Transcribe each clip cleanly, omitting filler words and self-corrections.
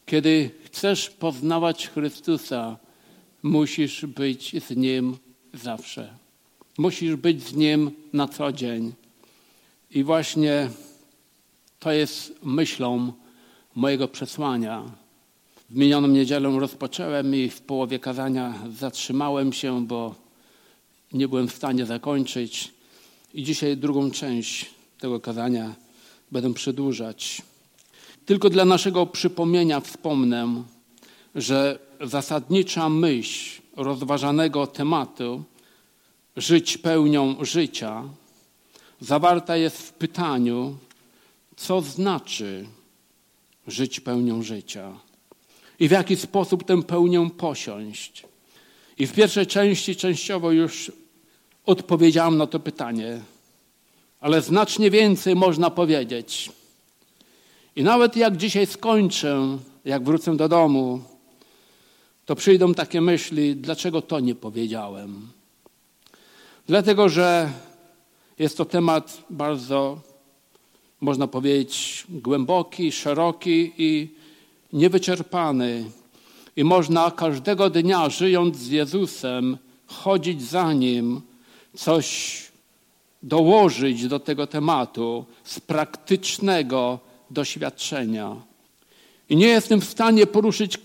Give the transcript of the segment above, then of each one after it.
Kiedy chcesz poznawać Chrystusa, musisz być z Nim zawsze. Musisz być z Nim na co dzień. I właśnie to jest myślą mojego przesłania. W minioną niedzielę rozpocząłem i w połowie kazania zatrzymałem się, bo nie byłem w stanie zakończyć. I dzisiaj drugą część tego kazania będę przedłużać. Tylko dla naszego przypomnienia wspomnę, że zasadnicza myśl rozważanego tematu żyć pełnią życia zawarta jest w pytaniu, co znaczy żyć pełnią życia i w jaki sposób tę pełnię posiąść. I w pierwszej części częściowo już odpowiedziałem na to pytanie, ale znacznie więcej można powiedzieć. I nawet jak dzisiaj skończę, jak wrócę do domu, to przyjdą takie myśli, dlaczego to nie powiedziałem. Dlatego, że jest to temat bardzo, można powiedzieć, głęboki, szeroki i niewyczerpany. I można każdego dnia, żyjąc z Jezusem, chodzić za Nim, coś dołożyć do tego tematu z praktycznego doświadczenia. I nie jestem w stanie poruszyć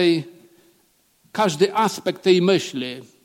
każdy aspekt tej myśli,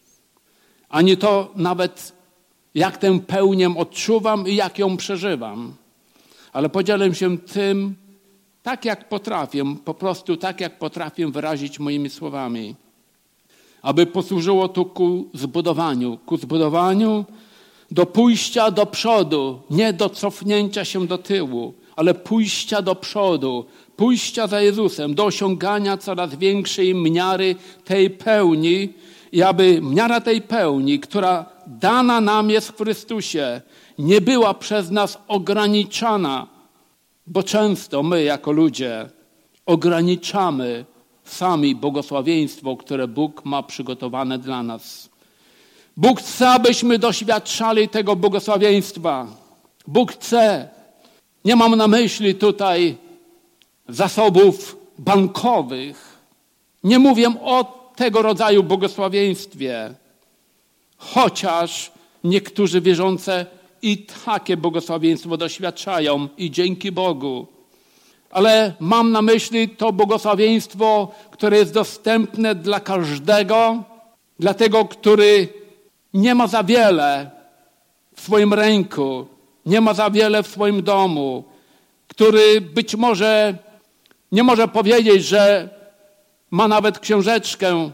ani to nawet jak tę pełnię odczuwam i jak ją przeżywam. Ale podzielę się tym tak, jak potrafię, po prostu tak, jak potrafię wyrazić moimi słowami. Aby posłużyło to ku zbudowaniu, do pójścia do przodu, nie do cofnięcia się do tyłu, ale pójścia do przodu, pójścia za Jezusem, do osiągania coraz większej miary tej pełni i aby miara tej pełni, która dana nam jest w Chrystusie, nie była przez nas ograniczana, bo często my jako ludzie ograniczamy sami błogosławieństwo, które Bóg ma przygotowane dla nas. Bóg chce, abyśmy doświadczali tego błogosławieństwa. Bóg chce. Nie mam na myśli tutaj zasobów bankowych. Nie mówię o tego rodzaju błogosławieństwie. Chociaż niektórzy wierzący i takie błogosławieństwo doświadczają i dzięki Bogu. Ale mam na myśli to błogosławieństwo, które jest dostępne dla każdego, dla tego, który nie ma za wiele w swoim ręku, nie ma za wiele w swoim domu, który być może nie może powiedzieć, że ma nawet książeczkę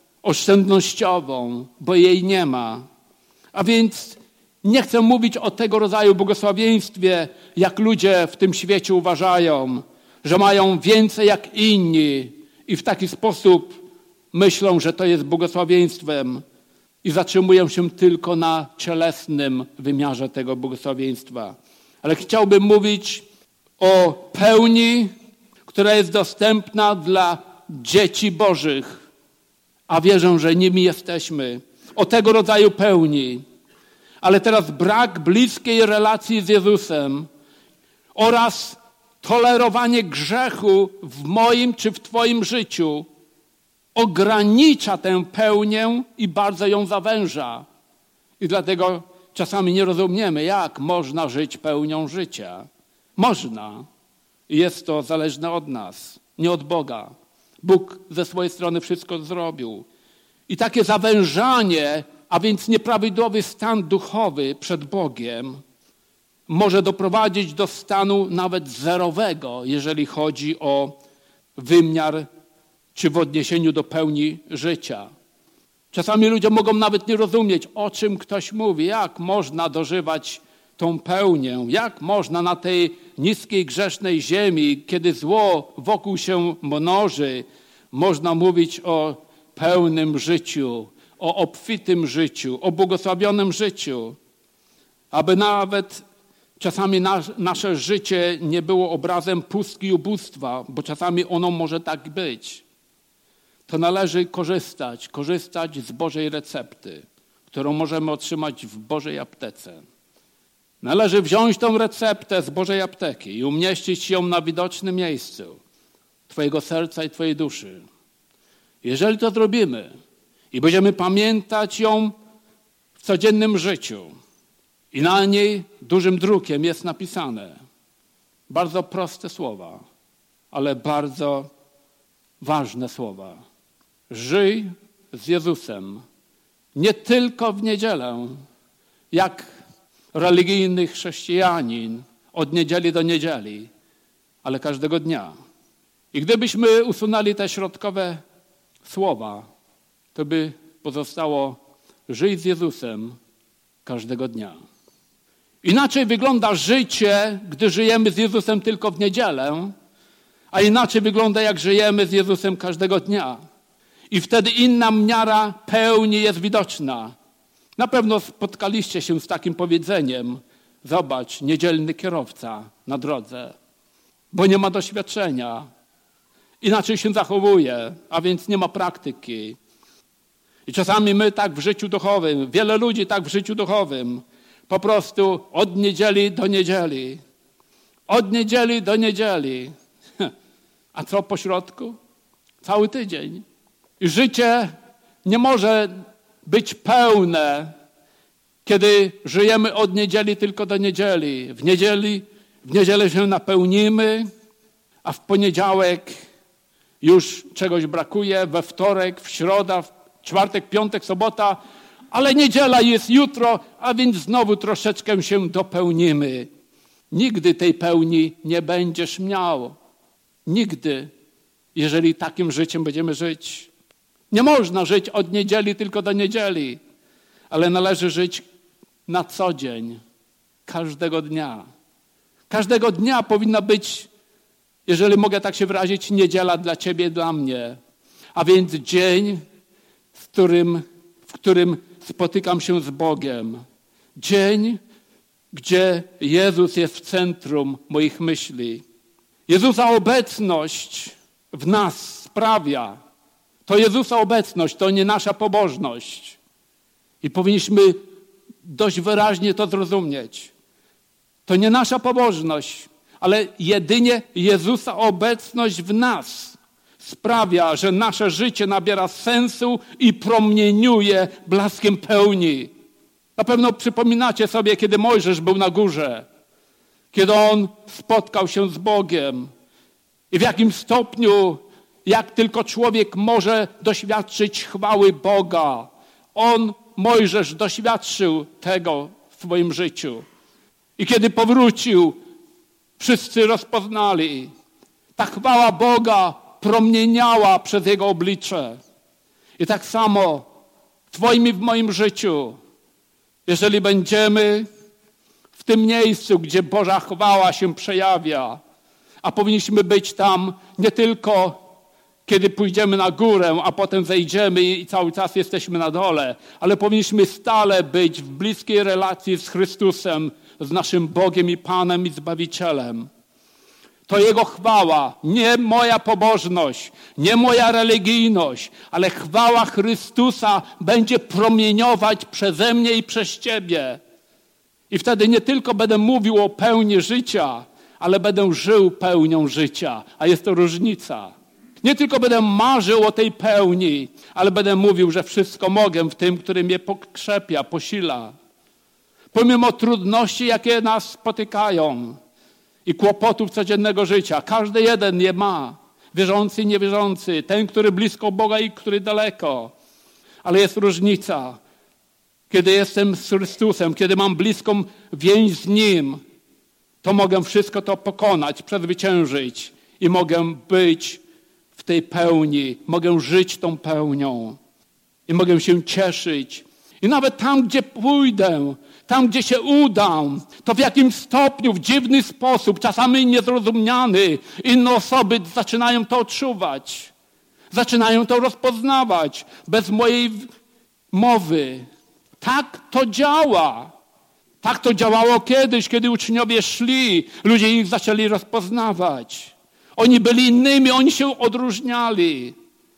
oszczędnościową, bo jej nie ma. A więc nie chcę mówić o tego rodzaju błogosławieństwie, jak ludzie w tym świecie uważają, że mają więcej jak inni i w taki sposób myślą, że to jest błogosławieństwem i zatrzymują się tylko na cielesnym wymiarze tego błogosławieństwa. Ale chciałbym mówić o pełni, która jest dostępna dla dzieci Bożych, a wierzę, że nimi jesteśmy. O tego rodzaju pełni. Ale teraz brak bliskiej relacji z Jezusem oraz tolerowanie grzechu w moim czy w Twoim życiu ogranicza tę pełnię i bardzo ją zawęża. I dlatego czasami nie rozumiemy, jak można żyć pełnią życia. Można. I jest to zależne od nas, nie od Boga. Bóg ze swojej strony wszystko zrobił. I takie zawężanie, a więc nieprawidłowy stan duchowy przed Bogiem, może doprowadzić do stanu nawet zerowego, jeżeli chodzi o wymiar czy w odniesieniu do pełni życia. Czasami ludzie mogą nawet nie rozumieć, o czym ktoś mówi, jak można dożywać tą pełnię, jak można na tej niskiej, grzesznej ziemi, kiedy zło wokół się mnoży, można mówić o pełnym życiu, o obfitym życiu, o błogosławionym życiu. Aby nawet czasami nasze życie nie było obrazem pustki i ubóstwa, bo czasami ono może tak być. To należy korzystać z Bożej recepty, którą możemy otrzymać w Bożej aptece. Należy wziąć tą receptę z Bożej apteki i umieścić ją na widocznym miejscu. twojego serca i twojej duszy. Jeżeli to zrobimy i będziemy pamiętać ją w codziennym życiu i na niej dużym drukiem jest napisane bardzo proste słowa, ale bardzo ważne słowa. Żyj z Jezusem nie tylko w niedzielę, jak religijny chrześcijanin od niedzieli do niedzieli, ale każdego dnia. I gdybyśmy usunęli te środkowe słowa, to by pozostało żyj z Jezusem każdego dnia. Inaczej wygląda życie, gdy żyjemy z Jezusem tylko w niedzielę, a inaczej wygląda, jak żyjemy z Jezusem każdego dnia. I wtedy inna miara pełni jest widoczna. Na pewno spotkaliście się z takim powiedzeniem: zobacz, niedzielny kierowca na drodze, bo nie ma doświadczenia. Inaczej się zachowuje, a więc nie ma praktyki. I czasami my tak w życiu duchowym, wiele ludzi tak w życiu duchowym, po prostu od niedzieli do niedzieli. Od niedzieli do niedzieli. A co po środku? Cały tydzień. I życie nie może być pełne, kiedy żyjemy od niedzieli tylko do niedzieli. W niedzielę się napełnimy, a w poniedziałek już czegoś brakuje, we wtorek, w środę, w czwartek, piątek, sobota, ale niedziela jest jutro, a więc znowu troszeczkę się dopełnimy. Nigdy tej pełni nie będziesz miał. Nigdy, jeżeli takim życiem będziemy żyć. Nie można żyć od niedzieli tylko do niedzieli, ale należy żyć na co dzień, każdego dnia. Każdego dnia powinna być, jeżeli mogę tak się wyrazić, niedziela dla ciebie i dla mnie. A więc dzień, w którym spotykam się z Bogiem. Dzień, gdzie Jezus jest w centrum moich myśli. Jezusa obecność w nas sprawia. To Jezusa obecność, to nie nasza pobożność. I powinniśmy dość wyraźnie to zrozumieć. To nie nasza pobożność, ale jedynie Jezusa obecność w nas sprawia, że nasze życie nabiera sensu i promieniuje blaskiem pełni. Na pewno przypominacie sobie, kiedy Mojżesz był na górze, kiedy on spotkał się z Bogiem i w jakim stopniu, jak tylko człowiek może doświadczyć chwały Boga. Mojżesz doświadczył tego w swoim życiu. I kiedy powrócił, wszyscy rozpoznali. Ta chwała Boga promieniała przez jego oblicze. I tak samo w twoim i w moim życiu, jeżeli będziemy w tym miejscu, gdzie Boża chwała się przejawia, a powinniśmy być tam nie tylko kiedy pójdziemy na górę, a potem zejdziemy i cały czas jesteśmy na dole, ale powinniśmy stale być w bliskiej relacji z Chrystusem, z naszym Bogiem i Panem i Zbawicielem. To Jego chwała, nie moja pobożność, nie moja religijność, ale chwała Chrystusa będzie promieniować przeze mnie i przez ciebie. I wtedy nie tylko będę mówił o pełni życia, ale będę żył pełnią życia, a jest to różnica. Nie tylko będę marzył o tej pełni, ale będę mówił, że wszystko mogę w tym, który mnie pokrzepia, posila. Pomimo trudności, jakie nas spotykają i kłopotów codziennego życia, każdy jeden je ma. Wierzący i niewierzący, ten, który blisko Boga i który daleko. Ale jest różnica. Kiedy jestem z Chrystusem, kiedy mam bliską więź z Nim, to mogę wszystko to pokonać, przezwyciężyć i mogę być w tej pełni, mogę żyć tą pełnią i mogę się cieszyć. I nawet tam, gdzie pójdę, tam, gdzie się udam, to w jakim stopniu, w dziwny sposób, czasami niezrozumiany, inne osoby zaczynają to odczuwać. Zaczynają to rozpoznawać bez mojej mowy. Tak to działa. Tak to działało kiedyś, kiedy uczniowie szli, ludzie ich zaczęli rozpoznawać. Oni byli innymi, oni się odróżniali.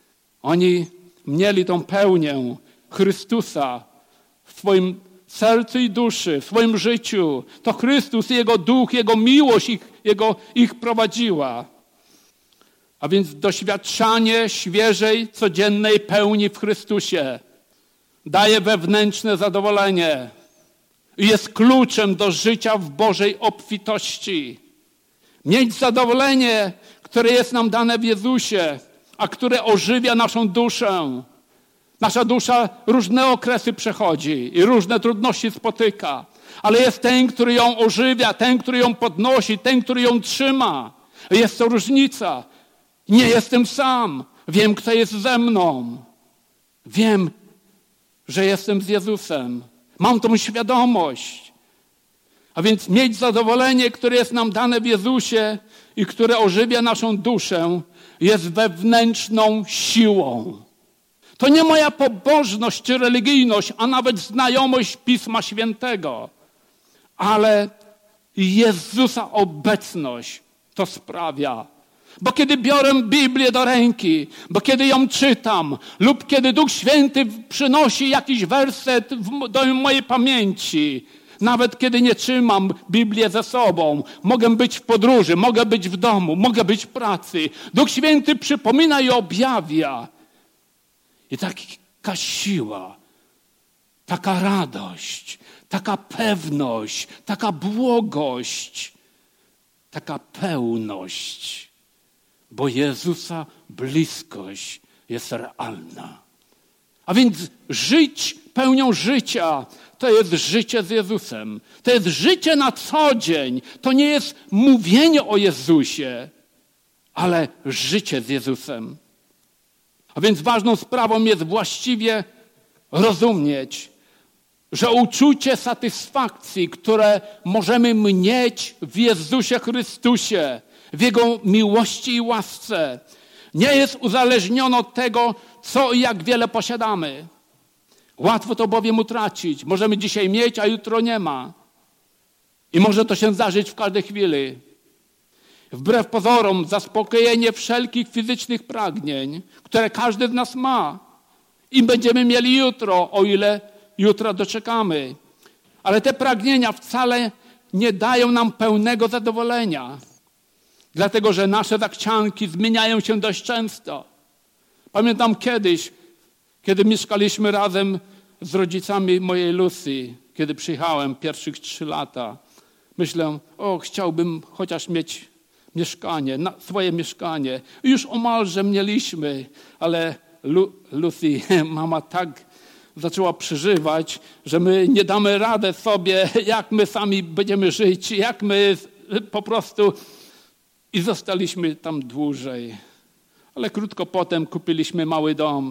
Oni mieli tą pełnię Chrystusa w swoim sercu i duszy, w swoim życiu. To Chrystus, Jego Duch, Jego miłość ich prowadziła. A więc doświadczanie świeżej, codziennej pełni w Chrystusie daje wewnętrzne zadowolenie i jest kluczem do życia w Bożej obfitości. Mieć zadowolenie, które jest nam dane w Jezusie, a które ożywia naszą duszę. Nasza dusza różne okresy przechodzi i różne trudności spotyka, ale jest ten, który ją ożywia, ten, który ją podnosi, ten, który ją trzyma. Jest to różnica. Nie jestem sam. Wiem, kto jest ze mną. Wiem, że jestem z Jezusem. Mam tą świadomość. A więc mieć zadowolenie, które jest nam dane w Jezusie i które ożywia naszą duszę, jest wewnętrzną siłą. To nie moja pobożność czy religijność, a nawet znajomość Pisma Świętego, ale Jezusa obecność to sprawia. Bo kiedy biorę Biblię do ręki, bo kiedy ją czytam lub kiedy Duch Święty przynosi jakiś werset do mojej pamięci, nawet kiedy nie trzymam Biblię ze sobą, mogę być w podróży, mogę być w domu, mogę być w pracy. Duch Święty przypomina i objawia. I taka siła, taka radość, taka pewność, taka błogość, taka pełność. Bo Jezusa bliskość jest realna. A więc żyć pełnią życia to jest życie z Jezusem. To jest życie na co dzień. To nie jest mówienie o Jezusie, ale życie z Jezusem. A więc ważną sprawą jest właściwie rozumieć, że uczucie satysfakcji, które możemy mieć w Jezusie Chrystusie, w Jego miłości i łasce, nie jest uzależnione od tego, co i jak wiele posiadamy. Łatwo to bowiem utracić. Możemy dzisiaj mieć, a jutro nie ma. I może to się zdarzyć w każdej chwili. Wbrew pozorom, zaspokojenie wszelkich fizycznych pragnień, które każdy z nas ma. I będziemy mieli jutro, o ile jutra doczekamy. Ale te pragnienia wcale nie dają nam pełnego zadowolenia. Dlatego, że nasze zachcianki zmieniają się dość często. Pamiętam kiedyś, kiedy mieszkaliśmy razem z rodzicami mojej Lucy, kiedy przyjechałem pierwszych 3 lata. Myślę, chciałbym chociaż mieć mieszkanie, swoje mieszkanie. I już omalże mieliśmy, ale Lucy, mama tak zaczęła przeżywać, że my nie damy radę sobie, jak my sami będziemy żyć, jak my po prostu... I zostaliśmy tam dłużej. Ale krótko potem kupiliśmy mały dom.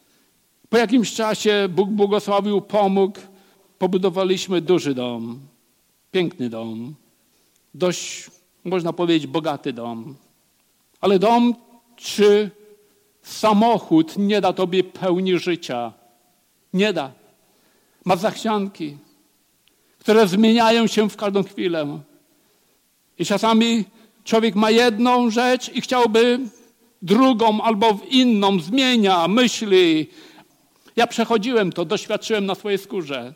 Po jakimś czasie Bóg błogosławił, pomógł. Pobudowaliśmy duży dom. Piękny dom. Dość, można powiedzieć, bogaty dom. Ale dom czy samochód nie da tobie pełni życia. Nie da. Ma zachcianki, które zmieniają się w każdą chwilę. I czasami człowiek ma jedną rzecz i chciałby drugą albo w inną, zmienia myśli. Ja przechodziłem to, doświadczyłem na swojej skórze.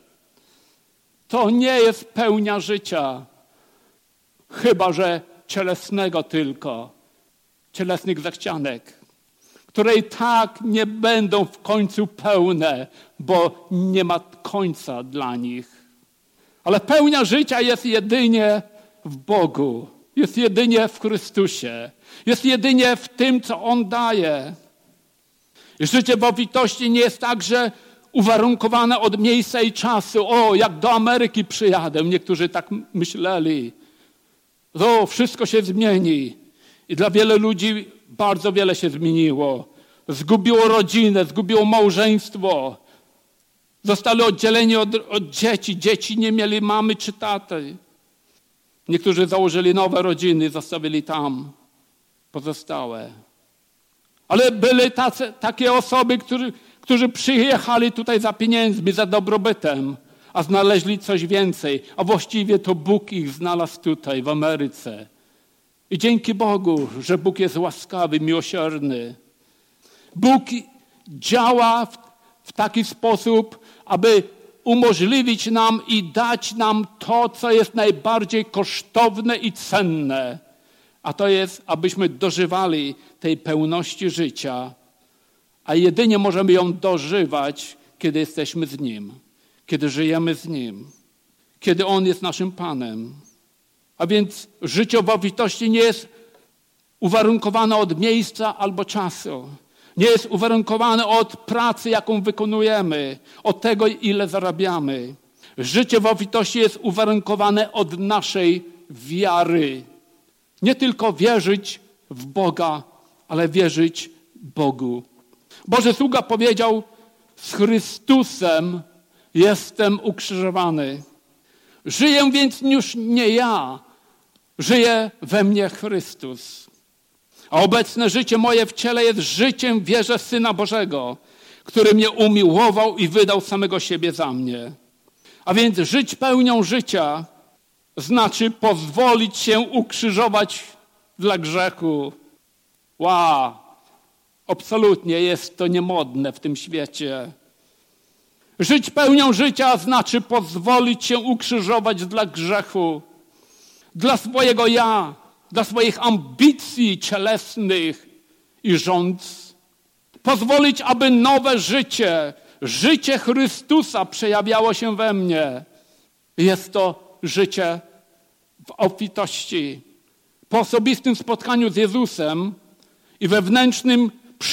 To nie jest pełnia życia, chyba że cielesnego tylko, cielesnych zachcianek, które i tak nie będą w końcu pełne, bo nie ma końca dla nich. Ale pełnia życia jest jedynie w Bogu. Jest jedynie w Chrystusie. Jest jedynie w tym, co On daje. I życie w obfitości nie jest także uwarunkowane od miejsca i czasu. Jak do Ameryki przyjadę. Niektórzy tak myśleli. Wszystko się zmieni. I dla wielu ludzi bardzo wiele się zmieniło. Zgubiło rodzinę, zgubiło małżeństwo. Zostali oddzieleni od dzieci. Dzieci nie mieli mamy czy taty. Niektórzy założyli nowe rodziny, zostawili tam pozostałe. Ale były takie osoby, którzy przyjechali tutaj za pieniędzmi, za dobrobytem, a znaleźli coś więcej. A właściwie to Bóg ich znalazł tutaj, w Ameryce. I dzięki Bogu, że Bóg jest łaskawy, miłosierny. Bóg działa w taki sposób, aby umożliwić nam i dać nam to, co jest najbardziej kosztowne i cenne. a to jest, abyśmy dożywali tej pełności życia, a jedynie możemy ją dożywać, kiedy jesteśmy z Nim, kiedy żyjemy z Nim, kiedy On jest naszym Panem. A więc życie w obfitości nie jest uwarunkowane od miejsca albo czasu. Nie jest uwarunkowane od pracy, jaką wykonujemy, od tego, ile zarabiamy. Życie w obfitości jest uwarunkowane od naszej wiary. Nie tylko wierzyć w Boga, ale wierzyć Bogu. Boży sługa powiedział, z Chrystusem jestem ukrzyżowany. Żyję więc już nie ja, żyje we mnie Chrystus. A obecne życie moje w ciele jest życiem w wierze Syna Bożego, który mnie umiłował i wydał samego siebie za mnie. A więc żyć pełnią życia znaczy pozwolić się ukrzyżować dla grzechu. Absolutnie jest to niemodne w tym świecie. Żyć pełnią życia znaczy pozwolić się ukrzyżować dla grzechu, dla swojego ja, dla swoich ambicji cielesnych i rządz. Pozwolić, aby nowe życie Chrystusa przejawiało się we mnie. Jest to życie w obfitości. Po osobistym spotkaniu z Jezusem i wewnętrznym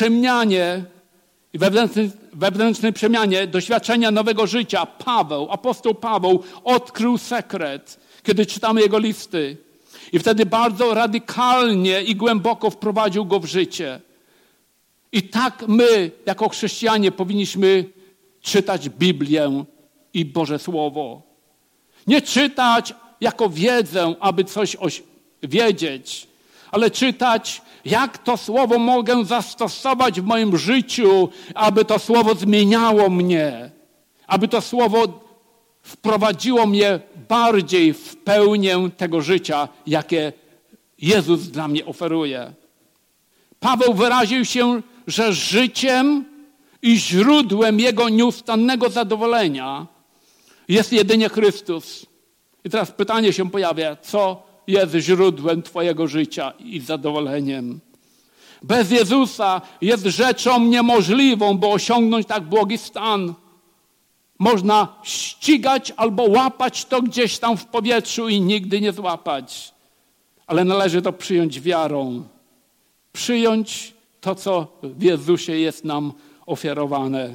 przemianie doświadczenia nowego życia apostoł Paweł odkrył sekret, kiedy czytamy jego listy. I wtedy bardzo radykalnie i głęboko wprowadził go w życie. I tak my, jako chrześcijanie, powinniśmy czytać Biblię i Boże Słowo. Nie czytać jako wiedzę, aby coś wiedzieć, ale czytać, jak to Słowo mogę zastosować w moim życiu, aby to Słowo zmieniało mnie, aby to Słowo wprowadziło mnie bardziej w pełnię tego życia, jakie Jezus dla mnie oferuje. Paweł wyraził się, że życiem i źródłem jego nieustannego zadowolenia jest jedynie Chrystus. I teraz pytanie się pojawia, co jest źródłem twojego życia i zadowoleniem? Bez Jezusa jest rzeczą niemożliwą, by osiągnąć tak błogi stan. Można ścigać albo łapać to gdzieś tam w powietrzu i nigdy nie złapać. Ale należy to przyjąć wiarą. Przyjąć to, co w Jezusie jest nam ofiarowane.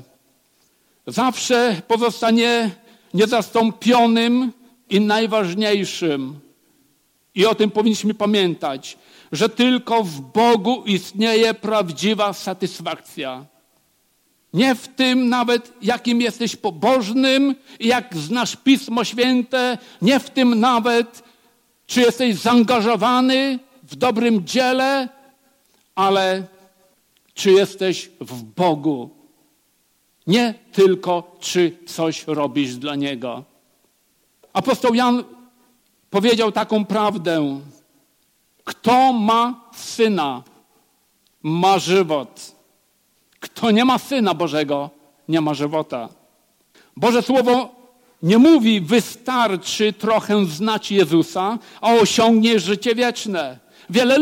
Zawsze pozostanie niezastąpionym i najważniejszym. I o tym powinniśmy pamiętać, że tylko w Bogu istnieje prawdziwa satysfakcja. Nie w tym nawet, jakim jesteś pobożnym i jak znasz Pismo Święte, nie w tym nawet, czy jesteś zaangażowany w dobrym dziele, ale czy jesteś w Bogu. Nie tylko, czy coś robisz dla Niego. Apostoł Jan powiedział taką prawdę. Kto ma Syna, ma żywot. Kto nie ma Syna Bożego, nie ma żywota. Boże Słowo nie mówi, wystarczy trochę znać Jezusa, a osiągniesz życie wieczne. Wiele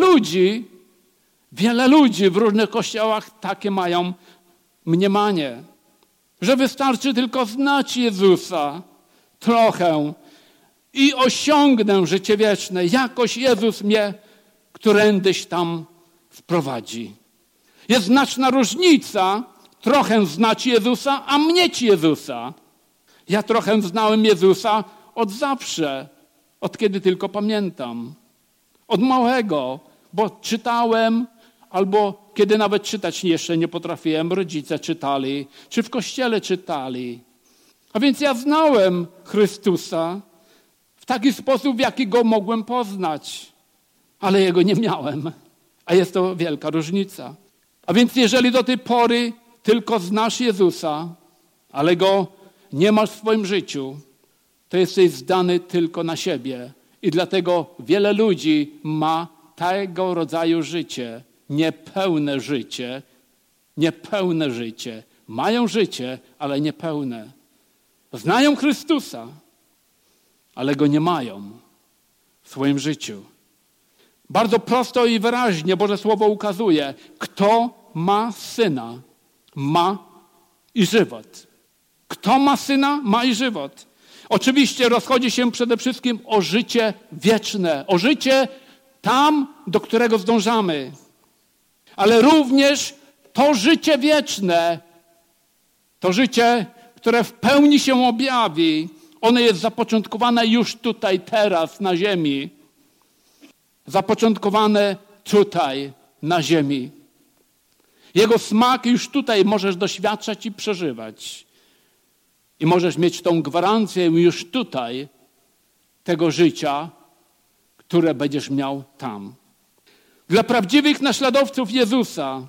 ludzi w różnych kościołach takie mają mniemanie, że wystarczy tylko znać Jezusa trochę i osiągnę życie wieczne. Jakoś Jezus mnie którędyś tam wprowadzi. Jest znaczna różnica trochę znać Jezusa, a mieć Jezusa. Ja trochę znałem Jezusa od zawsze, od kiedy tylko pamiętam. Od małego, bo czytałem, albo kiedy nawet czytać jeszcze nie potrafiłem, rodzice czytali, czy w kościele czytali. A więc ja znałem Chrystusa w taki sposób, w jaki Go mogłem poznać, ale Jego nie miałem. A jest to wielka różnica. A więc jeżeli do tej pory tylko znasz Jezusa, ale Go nie masz w swoim życiu, to jesteś zdany tylko na siebie. I dlatego wiele ludzi ma tego rodzaju życie, niepełne życie. Mają życie, ale niepełne. Znają Chrystusa, ale Go nie mają w swoim życiu. Bardzo prosto i wyraźnie Boże Słowo ukazuje, kto ma Syna, ma i żywot. Kto ma Syna, ma i żywot. Oczywiście rozchodzi się przede wszystkim o życie wieczne, o życie tam, do którego zdążamy. Ale również to życie wieczne, to życie, które w pełni się objawi, ono jest zapoczątkowane już tutaj, teraz, na ziemi. Zapoczątkowane tutaj, na ziemi. Jego smak już tutaj możesz doświadczać i przeżywać. I możesz mieć tą gwarancję już tutaj tego życia, które będziesz miał tam. Dla prawdziwych naśladowców Jezusa,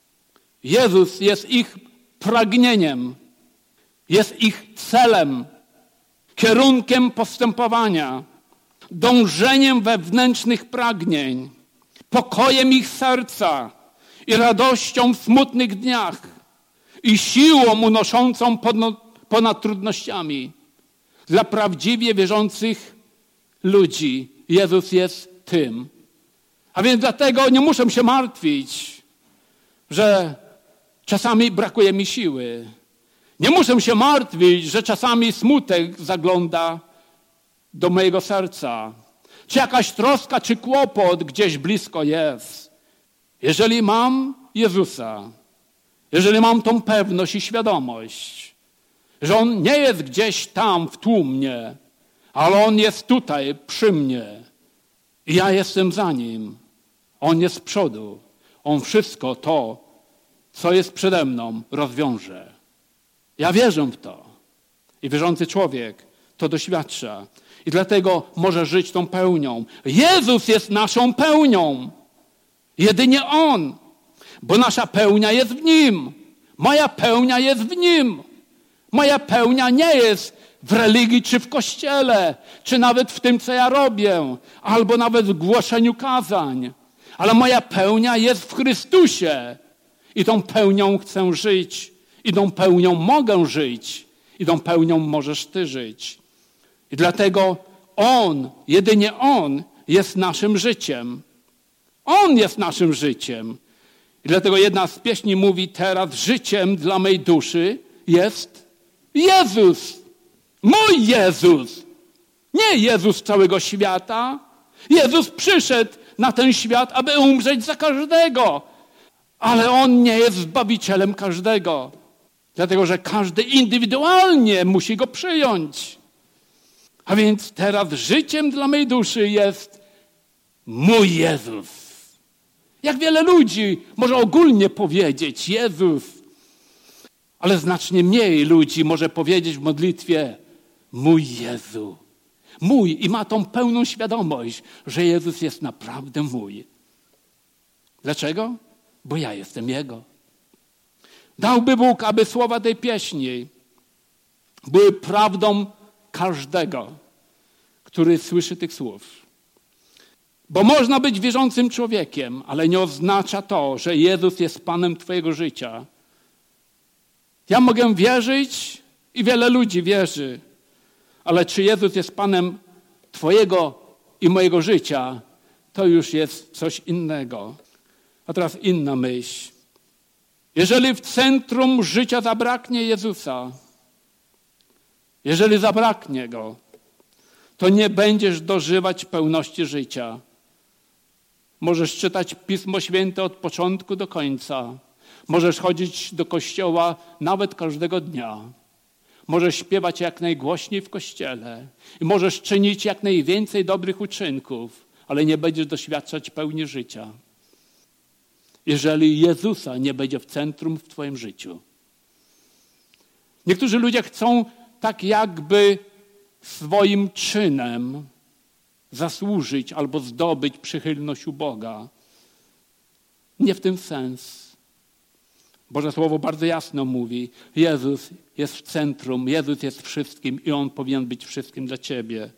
Jezus jest ich pragnieniem, jest ich celem, kierunkiem postępowania, dążeniem wewnętrznych pragnień, pokojem ich serca i radością w smutnych dniach i siłą unoszącą ponad trudnościami. Dla prawdziwie wierzących ludzi Jezus jest tym. A więc dlatego nie muszę się martwić, że czasami brakuje mi siły. Nie muszę się martwić, że czasami smutek zagląda do mojego serca. Czy jakaś troska, czy kłopot gdzieś blisko jest. Jeżeli mam Jezusa, jeżeli mam tą pewność i świadomość, że On nie jest gdzieś tam w tłumie, ale On jest tutaj przy mnie i ja jestem za Nim. On jest z przodu. On wszystko to, co jest przede mną, rozwiąże. Ja wierzę w to. I wierzący człowiek to doświadcza. I dlatego może żyć tą pełnią. Jezus jest naszą pełnią. Jedynie On. Bo nasza pełnia jest w Nim. Moja pełnia jest w Nim. Moja pełnia nie jest w religii, czy w kościele, czy nawet w tym, co ja robię, albo nawet w głoszeniu kazań. Ale moja pełnia jest w Chrystusie. I tą pełnią chcę żyć. I tą pełnią mogę żyć. I tą pełnią możesz ty żyć. I dlatego On, jedynie On jest naszym życiem. On jest naszym życiem. I dlatego jedna z pieśni mówi teraz: życiem dla mej duszy jest Jezus. Mój Jezus. Nie Jezus całego świata. Jezus przyszedł na ten świat, aby umrzeć za każdego. Ale On nie jest Zbawicielem każdego. Dlatego, że każdy indywidualnie musi Go przyjąć. A więc teraz życiem dla mej duszy jest mój Jezus. Jak wiele ludzi może ogólnie powiedzieć Jezus, ale znacznie mniej ludzi może powiedzieć w modlitwie mój Jezu. Mój, i ma tą pełną świadomość, że Jezus jest naprawdę mój. Dlaczego? Bo ja jestem Jego. Dałby Bóg, aby słowa tej pieśni były prawdą każdego, który słyszy tych słów. Bo można być wierzącym człowiekiem, ale nie oznacza to, że Jezus jest Panem twojego życia. Ja mogę wierzyć i wiele ludzi wierzy, ale czy Jezus jest Panem twojego i mojego życia, to już jest coś innego. A teraz inna myśl. Jeżeli w centrum życia zabraknie Jezusa, jeżeli zabraknie Go, to nie będziesz dożywać pełności życia. Możesz czytać Pismo Święte od początku do końca. Możesz chodzić do kościoła nawet każdego dnia. Możesz śpiewać jak najgłośniej w kościele. I możesz czynić jak najwięcej dobrych uczynków, ale nie będziesz doświadczać pełni życia. Jeżeli Jezusa nie będzie w centrum w twoim życiu. Niektórzy ludzie chcą tak jakby swoim czynem zasłużyć albo zdobyć przychylność u Boga. Nie w tym sens. Boże Słowo bardzo jasno mówi, Jezus jest w centrum, Jezus jest wszystkim i On powinien być wszystkim dla ciebie.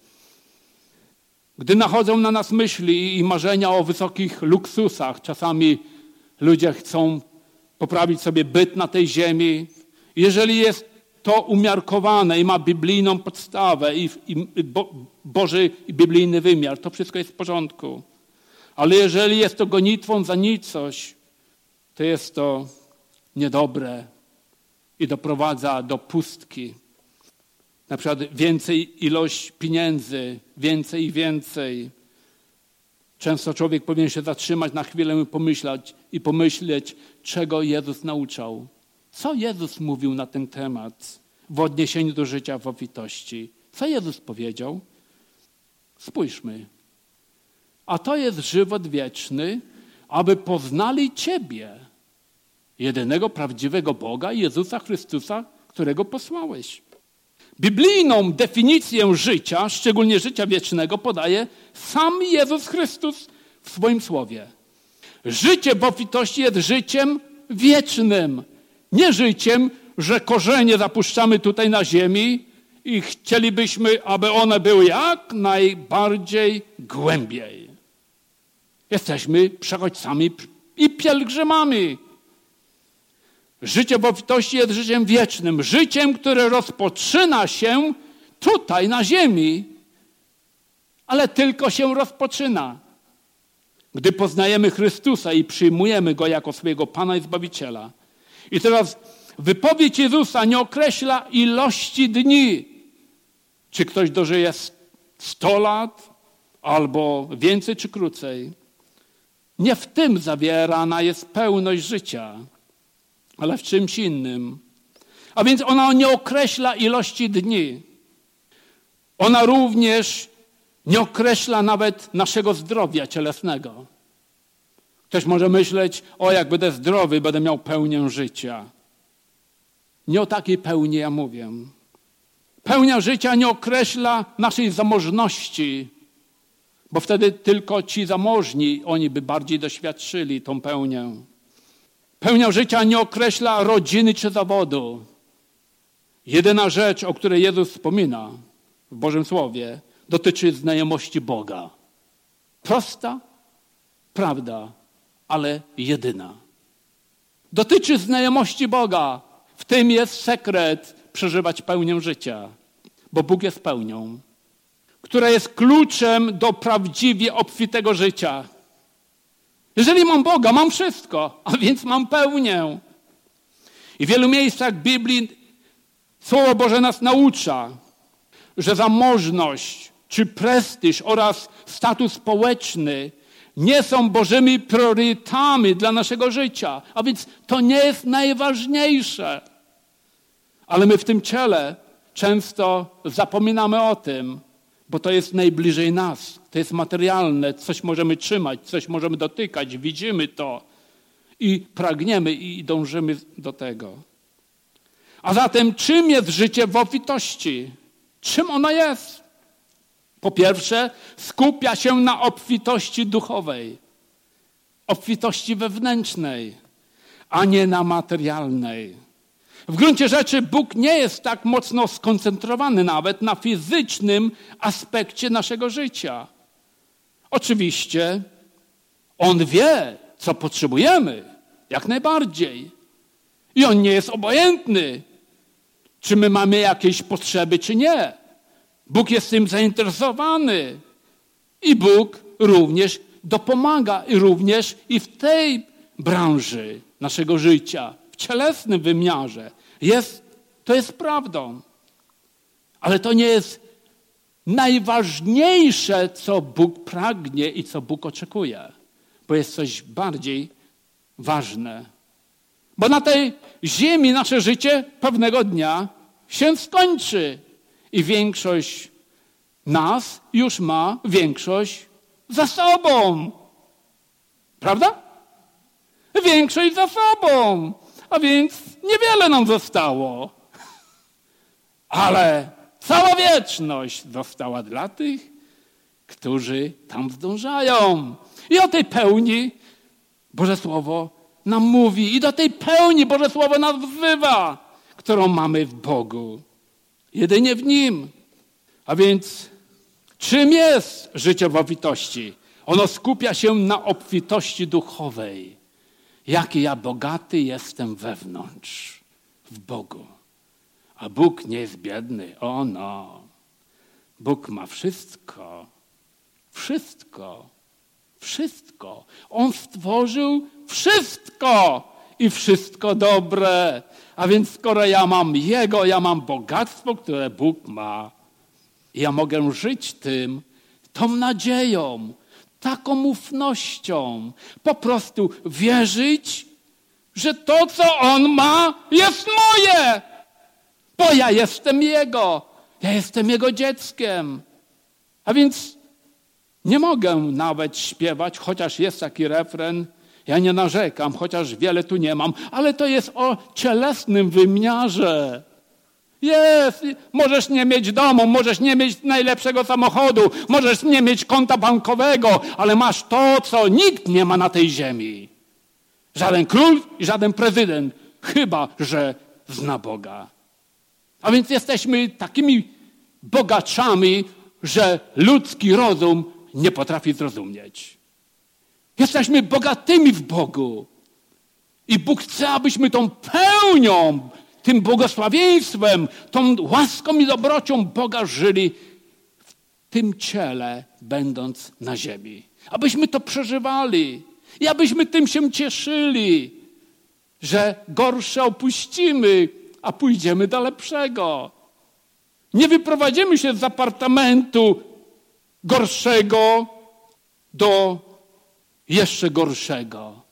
Gdy nachodzą na nas myśli i marzenia o wysokich luksusach, czasami ludzie chcą poprawić sobie byt na tej ziemi. Jeżeli jest to umiarkowane i ma biblijną podstawę i Boży i biblijny wymiar, to wszystko jest w porządku. Ale jeżeli jest to gonitwą za nicość, to jest to niedobre i doprowadza do pustki. Na przykład więcej ilość pieniędzy, więcej i więcej. Często człowiek powinien się zatrzymać na chwilę i pomyśleć, czego Jezus nauczał. Co Jezus mówił na ten temat w odniesieniu do życia w obfitości? Co Jezus powiedział? Spójrzmy. A to jest żywot wieczny, aby poznali Ciebie, jedynego prawdziwego Boga, Jezusa Chrystusa, którego posłałeś. Biblijną definicję życia, szczególnie życia wiecznego, podaje sam Jezus Chrystus w swoim słowie. Życie w obfitości jest życiem wiecznym. Nie życiem, że korzenie zapuszczamy tutaj na ziemi i chcielibyśmy, aby one były jak najbardziej głębiej. Jesteśmy przechodźcami i pielgrzymami. Życie w obfitości jest życiem wiecznym, życiem, które rozpoczyna się tutaj na ziemi, ale tylko się rozpoczyna. Gdy poznajemy Chrystusa i przyjmujemy Go jako swojego Pana i Zbawiciela. I teraz wypowiedź Jezusa nie określa ilości dni. Czy ktoś dożyje 100 lat, albo więcej, czy krócej. Nie w tym zawierana jest pełność życia, ale w czymś innym. A więc ona nie określa ilości dni. Ona również nie określa nawet naszego zdrowia cielesnego. Ktoś może myśleć, jak będę zdrowy, będę miał pełnię życia. Nie o takiej pełni ja mówię. Pełnia życia nie określa naszej zamożności, bo wtedy tylko ci zamożni, oni by bardziej doświadczyli tą pełnię. Pełnia życia nie określa rodziny czy zawodu. Jedyna rzecz, o której Jezus wspomina w Bożym Słowie, dotyczy znajomości Boga. Prosta prawda, ale jedyna. Dotyczy znajomości Boga. W tym jest sekret przeżywać pełnię życia, bo Bóg jest pełnią, która jest kluczem do prawdziwie obfitego życia. Jeżeli mam Boga, mam wszystko, a więc mam pełnię. I w wielu miejscach Biblii Słowo Boże nas naucza, że zamożność czy prestiż oraz status społeczny nie są Bożymi priorytetami dla naszego życia. A więc to nie jest najważniejsze. Ale my w tym ciele często zapominamy o tym, bo to jest najbliżej nas. To jest materialne, coś możemy trzymać, coś możemy dotykać, widzimy to i pragniemy i dążymy do tego. A zatem czym jest życie w obfitości? Czym ono jest? Po pierwsze, skupia się na obfitości duchowej, obfitości wewnętrznej, a nie na materialnej. W gruncie rzeczy Bóg nie jest tak mocno skoncentrowany nawet na fizycznym aspekcie naszego życia. Oczywiście On wie, co potrzebujemy, jak najbardziej. I On nie jest obojętny, czy my mamy jakieś potrzeby, czy nie. Bóg jest tym zainteresowany. I Bóg również dopomaga również i w tej branży naszego życia, w cielesnym wymiarze. To jest prawdą. Ale to nie jest najważniejsze, co Bóg pragnie i co Bóg oczekuje. Bo jest coś bardziej ważne. Bo na tej ziemi nasze życie pewnego dnia się skończy. I większość nas już ma większość za sobą. Prawda? Większość za sobą. A więc niewiele nam zostało. Ale cała wieczność została dla tych, którzy tam zdążają. I o tej pełni Boże Słowo nam mówi. I do tej pełni Boże Słowo nas wzywa, którą mamy w Bogu. Jedynie w Nim. A więc czym jest życie w obfitości? Ono skupia się na obfitości duchowej. Jaki ja bogaty jestem wewnątrz, w Bogu. A Bóg nie jest biedny. O no. Bóg ma wszystko. Wszystko. Wszystko. On stworzył wszystko i wszystko dobre. A więc skoro ja mam Jego, ja mam bogactwo, które Bóg ma. I ja mogę żyć tą nadzieją, taką ufnością. Po prostu wierzyć, że to, co On ma, jest moje. Bo ja jestem Jego. Ja jestem Jego dzieckiem. A więc nie mogę nawet śpiewać, chociaż jest taki refren. Ja nie narzekam, chociaż wiele tu nie mam, ale to jest o cielesnym wymiarze. Jest. Możesz nie mieć domu, możesz nie mieć najlepszego samochodu, możesz nie mieć konta bankowego, ale masz to, co nikt nie ma na tej ziemi. Żaden król i żaden prezydent, chyba że zna Boga. A więc jesteśmy takimi bogaczami, że ludzki rozum nie potrafi zrozumieć. Jesteśmy bogatymi w Bogu. I Bóg chce, abyśmy tą pełnią, tym błogosławieństwem, tą łaską i dobrocią Boga żyli w tym ciele, będąc na ziemi. Abyśmy to przeżywali i abyśmy tym się cieszyli, że gorsze opuścimy, a pójdziemy do lepszego. Nie wyprowadzimy się z apartamentu gorszego do jeszcze gorszego.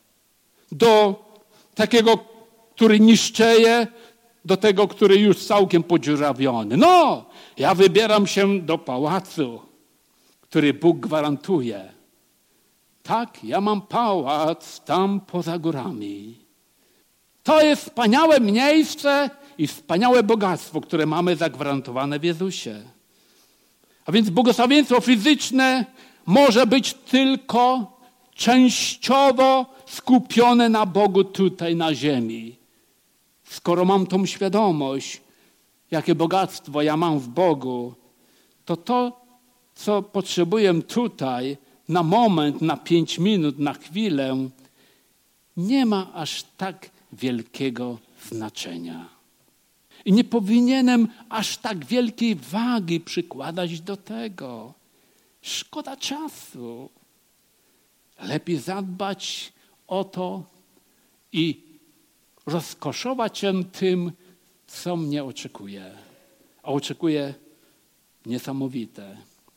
Do takiego, który niszczeje, do tego, który już całkiem podziurawiony. No, ja wybieram się do pałacu, który Bóg gwarantuje. Tak, ja mam pałac tam poza górami. To jest wspaniałe miejsce i wspaniałe bogactwo, które mamy zagwarantowane w Jezusie. A więc błogosławieństwo fizyczne może być tylko częściowo skupione na Bogu tutaj na ziemi. Skoro mam tą świadomość, jakie bogactwo ja mam w Bogu, to, co potrzebuję tutaj, na moment, na 5 minut, na chwilę, nie ma aż tak wielkiego znaczenia. I nie powinienem aż tak wielkiej wagi przykładać do tego. Szkoda czasu. Lepiej zadbać o to i rozkoszować się tym, co mnie oczekuje. A oczekuje niesamowite.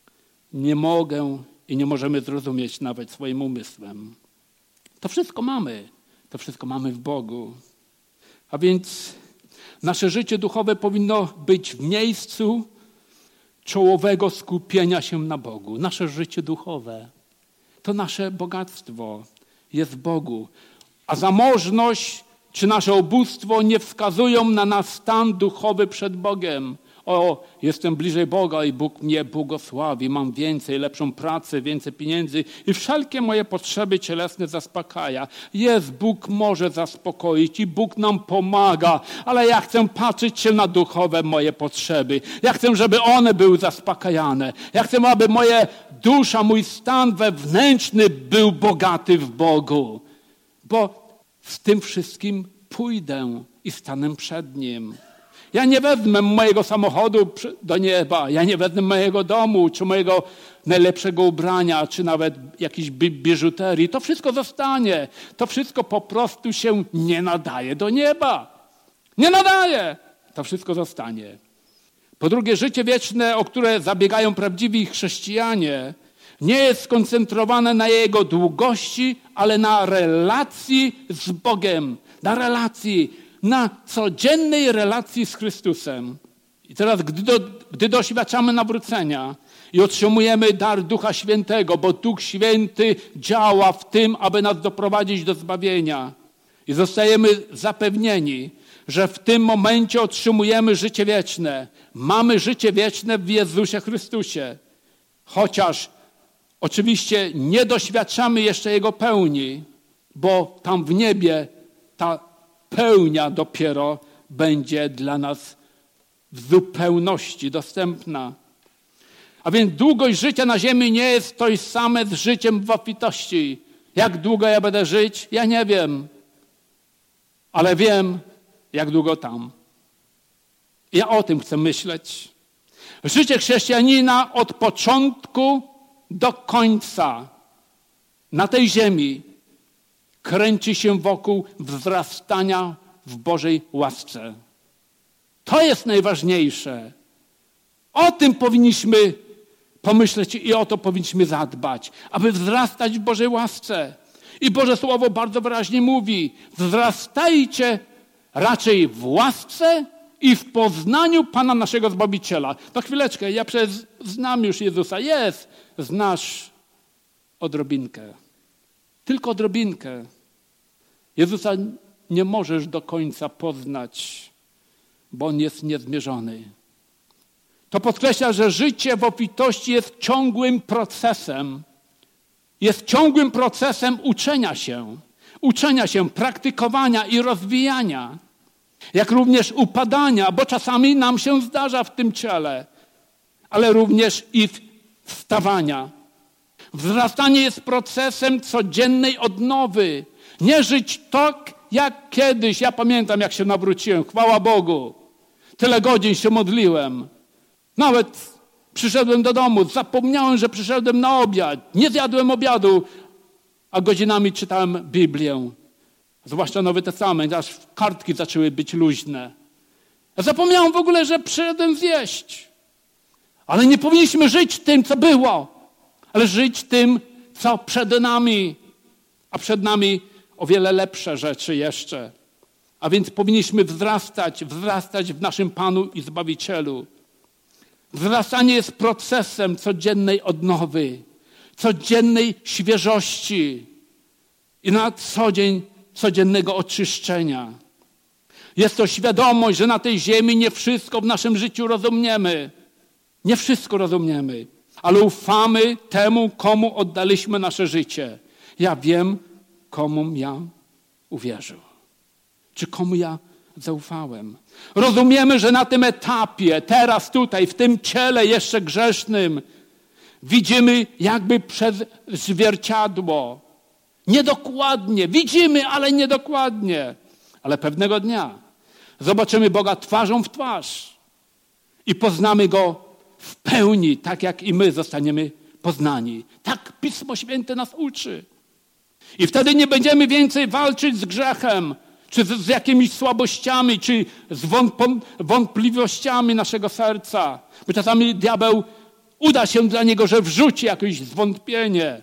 Nie mogę i nie możemy zrozumieć nawet swoim umysłem. To wszystko mamy. To wszystko mamy w Bogu. A więc nasze życie duchowe powinno być w miejscu czołowego skupienia się na Bogu. Nasze życie duchowe. To nasze bogactwo jest w Bogu. A zamożność czy nasze ubóstwo nie wskazują na nasz stan duchowy przed Bogiem. O, jestem bliżej Boga i Bóg mnie błogosławi. Mam więcej, lepszą pracę, więcej pieniędzy i wszelkie moje potrzeby cielesne zaspokaja. Bóg może zaspokoić i Bóg nam pomaga, ale ja chcę patrzeć się na duchowe moje potrzeby. Ja chcę, żeby one były zaspokajane. Ja chcę, aby moja dusza, mój stan wewnętrzny był bogaty w Bogu. Bo z tym wszystkim pójdę i stanę przed Nim. Ja nie wezmę mojego samochodu do nieba, ja nie wezmę mojego domu, czy mojego najlepszego ubrania, czy nawet jakiejś biżuterii. To wszystko zostanie. To wszystko po prostu się nie nadaje do nieba. Nie nadaje. To wszystko zostanie. Po drugie, życie wieczne, o które zabiegają prawdziwi chrześcijanie, nie jest skoncentrowane na jego długości, ale na relacji z Bogiem. Na relacji, na codziennej relacji z Chrystusem. I teraz, gdy doświadczamy nawrócenia i otrzymujemy dar Ducha Świętego, bo Duch Święty działa w tym, aby nas doprowadzić do zbawienia. I zostajemy zapewnieni, że w tym momencie otrzymujemy życie wieczne. Mamy życie wieczne w Jezusie Chrystusie. Chociaż oczywiście nie doświadczamy jeszcze Jego pełni, bo tam w niebie ta pełnia dopiero będzie dla nas w zupełności dostępna. A więc długość życia na ziemi nie jest tożsame z życiem w obfitości. Jak długo ja będę żyć? Ja nie wiem. Ale wiem, jak długo tam. Ja o tym chcę myśleć. Życie chrześcijanina od początku do końca na tej ziemi kręci się wokół wzrastania w Bożej łasce. To jest najważniejsze. O tym powinniśmy pomyśleć i o to powinniśmy zadbać, aby wzrastać w Bożej łasce. I Boże Słowo bardzo wyraźnie mówi, wzrastajcie raczej w łasce i w poznaniu Pana naszego Zbawiciela. To chwileczkę, ja przecież znam już Jezusa. Znasz odrobinkę. Tylko odrobinkę. Jezusa nie możesz do końca poznać, bo On jest niezmierzony. To podkreśla, że życie w obfitości jest ciągłym procesem. Jest ciągłym procesem uczenia się, praktykowania i rozwijania. Jak również upadania, bo czasami nam się zdarza w tym ciele, ale również i wstawania. Wzrastanie jest procesem codziennej odnowy. Nie żyć tak jak kiedyś. Ja pamiętam, jak się nawróciłem. Chwała Bogu. Tyle godzin się modliłem. Nawet przyszedłem do domu, zapomniałem, że przyszedłem na obiad. Nie zjadłem obiadu, a godzinami czytałem Biblię. Zwłaszcza Nowy Testament, aż kartki zaczęły być luźne. Ja zapomniałem w ogóle, że przyszedłem zjeść. Ale nie powinniśmy żyć tym, co było, ale żyć tym, co przed nami. A przed nami o wiele lepsze rzeczy jeszcze. A więc powinniśmy wzrastać w naszym Panu i Zbawicielu. Wzrastanie jest procesem codziennej odnowy, codziennej świeżości i na co dzień codziennego oczyszczenia. Jest to świadomość, że na tej ziemi nie wszystko w naszym życiu rozumiemy. Nie wszystko rozumiemy, ale ufamy temu, komu oddaliśmy nasze życie. Ja wiem, komu ja uwierzył. Czy komu ja zaufałem. Rozumiemy, że na tym etapie, teraz tutaj, w tym ciele jeszcze grzesznym, widzimy jakby przez zwierciadło. Niedokładnie. Widzimy, ale niedokładnie. Ale pewnego dnia zobaczymy Boga twarzą w twarz i poznamy Go w pełni, tak jak i my zostaniemy poznani. Tak Pismo Święte nas uczy. I wtedy nie będziemy więcej walczyć z grzechem, czy z jakimiś słabościami, czy z wątpliwościami naszego serca. Bo czasami diabeł uda się dla niego, że wrzuci jakieś zwątpienie.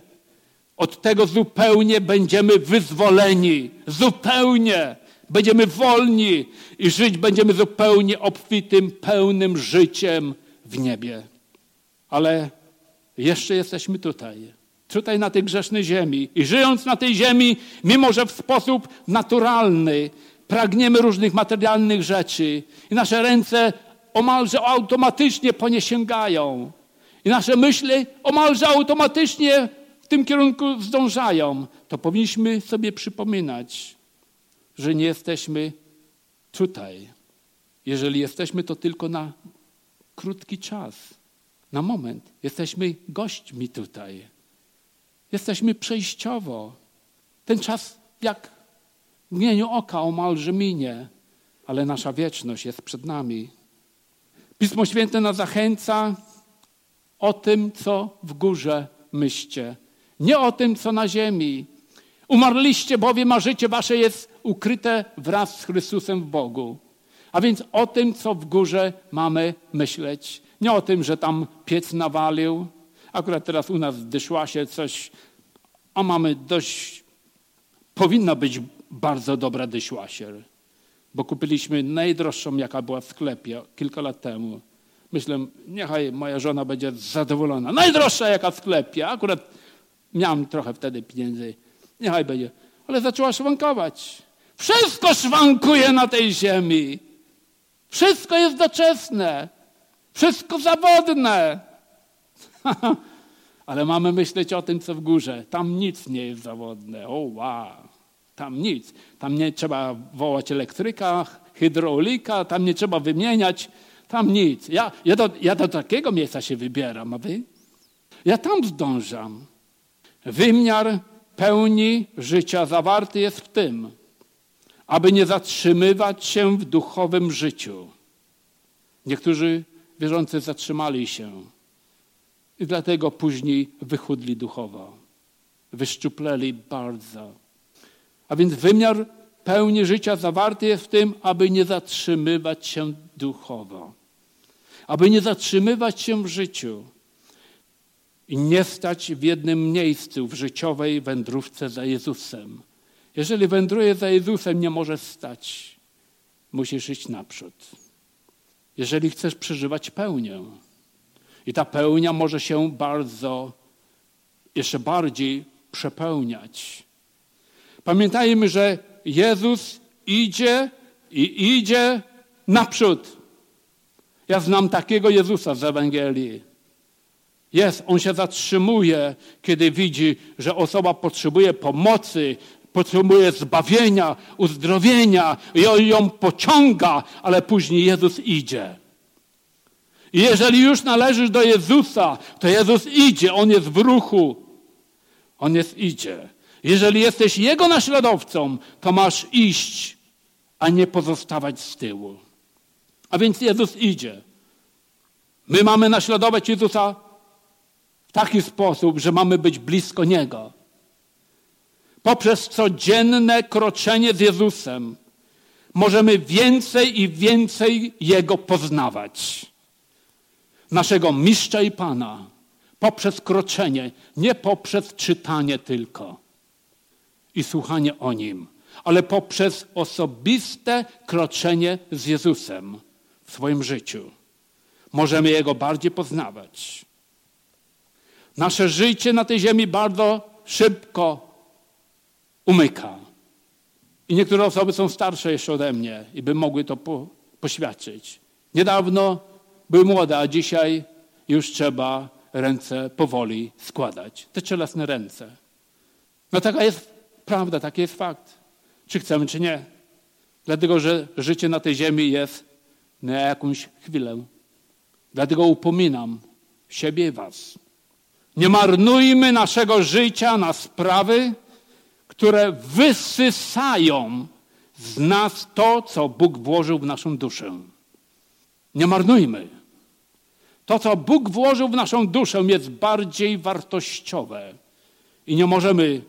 Od tego zupełnie będziemy wyzwoleni. Zupełnie. Będziemy wolni i żyć będziemy zupełnie obfitym, pełnym życiem w niebie. Ale jeszcze jesteśmy tutaj. Tutaj na tej grzesznej ziemi. I żyjąc na tej ziemi, mimo że w sposób naturalny pragniemy różnych materialnych rzeczy i nasze ręce omalże automatycznie po nie sięgają i nasze myśli omalże automatycznie w tym kierunku zdążają, to powinniśmy sobie przypominać, że nie jesteśmy tutaj. Jeżeli jesteśmy, to tylko na krótki czas, na moment. Jesteśmy gośćmi tutaj. Jesteśmy przejściowo. Ten czas jak w mgnieniu oka omalże minie, ale nasza wieczność jest przed nami. Pismo Święte nas zachęca o tym, co w górze myślcie. Nie o tym, co na ziemi. Umarliście bowiem, a życie wasze jest ukryte wraz z Chrystusem w Bogu. A więc o tym, co w górze mamy myśleć. Nie o tym, że tam piec nawalił. Akurat teraz u nas w Dyszłasie coś, a mamy powinna być bardzo dobra dyszłasier, bo kupiliśmy najdroższą, jaka była w sklepie kilka lat temu. Myślę, niechaj moja żona będzie zadowolona. Najdroższa, jaka w sklepie. Akurat miałem trochę wtedy pieniędzy. Niechaj będzie. Ale zaczęła szwankować. Wszystko szwankuje na tej ziemi. Wszystko jest doczesne. Wszystko zawodne. Ale mamy myśleć o tym, co w górze. Tam nic nie jest zawodne. O wow. Tam nic. Tam nie trzeba wołać elektryka, hydraulika, tam nie trzeba wymieniać. Tam nic. Ja do takiego miejsca się wybieram, a wy? Ja tam zdążam. Wymiar pełni życia zawarty jest w tym, aby nie zatrzymywać się w duchowym życiu. Niektórzy wierzący zatrzymali się i dlatego później wychudli duchowo. wyszczupleli bardzo. A więc wymiar pełni życia zawarty jest w tym, aby nie zatrzymywać się duchowo. Aby nie zatrzymywać się w życiu i nie stać w jednym miejscu w życiowej wędrówce za Jezusem. Jeżeli wędrujesz za Jezusem, nie możesz stać. Musisz iść naprzód. Jeżeli chcesz przeżywać pełnię. I ta pełnia może się jeszcze bardziej przepełniać. Pamiętajmy, że Jezus idzie naprzód. Ja znam takiego Jezusa z Ewangelii. On się zatrzymuje, kiedy widzi, że osoba potrzebuje pomocy, potrzebuje zbawienia, uzdrowienia i on ją pociąga, ale później Jezus idzie. I jeżeli już należysz do Jezusa, to Jezus idzie, On jest w ruchu. Idzie. Jeżeli jesteś Jego naśladowcą, to masz iść, a nie pozostawać z tyłu. A więc Jezus idzie. My mamy naśladować Jezusa w taki sposób, że mamy być blisko Niego. Poprzez codzienne kroczenie z Jezusem możemy więcej i więcej Jego poznawać. Naszego Mistrza i Pana. Poprzez kroczenie, nie poprzez czytanie tylko i słuchanie o Nim, ale poprzez osobiste kroczenie z Jezusem w swoim życiu. Możemy Jego bardziej poznawać. Nasze życie na tej ziemi bardzo szybko umyka. I niektóre osoby są starsze jeszcze ode mnie i by mogły to poświadczyć. Niedawno były młode, a dzisiaj już trzeba ręce powoli składać. Te cielesne ręce. No taka jest prawda, taki jest fakt. Czy chcemy, czy nie. Dlatego, że życie na tej ziemi jest na jakąś chwilę. Dlatego upominam siebie i was. Nie marnujmy naszego życia na sprawy, które wysysają z nas to, co Bóg włożył w naszą duszę. Nie marnujmy. To, co Bóg włożył w naszą duszę, jest bardziej wartościowe. I nie możemy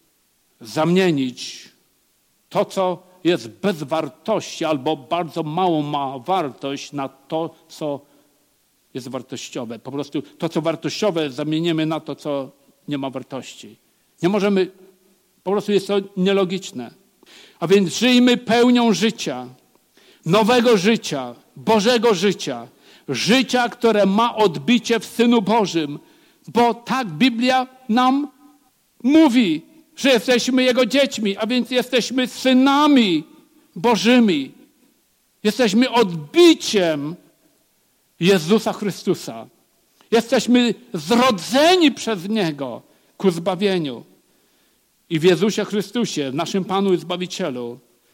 zamienić to, co jest bez wartości albo bardzo mało ma wartość, na to, co jest wartościowe. Po prostu to, co wartościowe, zamienimy na to, co nie ma wartości. Nie możemy, po prostu jest to nielogiczne. A więc żyjmy pełnią życia, nowego życia, Bożego życia. Życia, które ma odbicie w Synu Bożym. Bo tak Biblia nam mówi, że jesteśmy Jego dziećmi, a więc jesteśmy synami Bożymi. Jesteśmy odbiciem Jezusa Chrystusa. Jesteśmy zrodzeni przez Niego ku zbawieniu. I w Jezusie Chrystusie, w naszym Panu i Zbawicielu,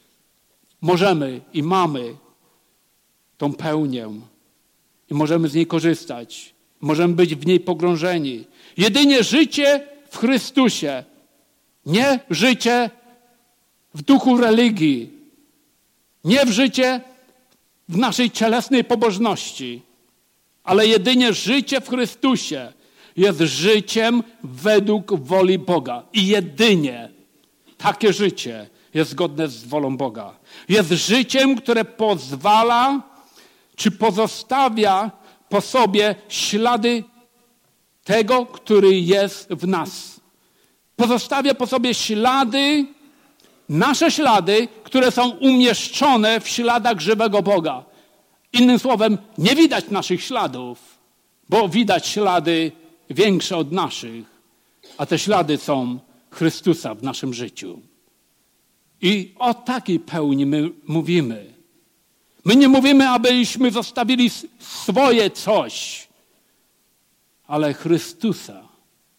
możemy i mamy tą pełnię. I możemy z niej korzystać. Możemy być w niej pogrążeni. Jedynie życie w Chrystusie. Nie życie w duchu religii. Nie w życie w naszej cielesnej pobożności. Ale jedynie życie w Chrystusie jest życiem według woli Boga. I jedynie takie życie jest zgodne z wolą Boga. Jest życiem, które pozwala czy pozostawia po sobie ślady tego, który jest w nas. Pozostawia po sobie ślady, nasze ślady, które są umieszczone w śladach żywego Boga. Innym słowem, nie widać naszych śladów, bo widać ślady większe od naszych, a te ślady są Chrystusa w naszym życiu. I o takiej pełni my mówimy. My nie mówimy, abyśmy zostawili swoje coś, ale Chrystusa,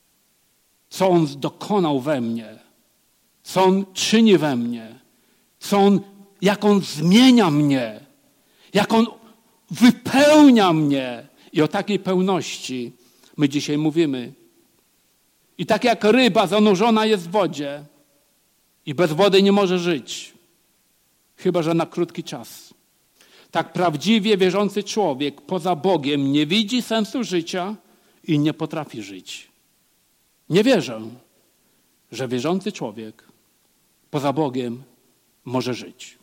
co On dokonał we mnie, co On czyni we mnie, jak On zmienia mnie, jak On wypełnia mnie. I o takiej pełności my dzisiaj mówimy. I tak jak ryba zanurzona jest w wodzie i bez wody nie może żyć, chyba że na krótki czas. Tak prawdziwie wierzący człowiek poza Bogiem nie widzi sensu życia i nie potrafi żyć. Nie wierzę. że wierzący człowiek poza Bogiem może żyć.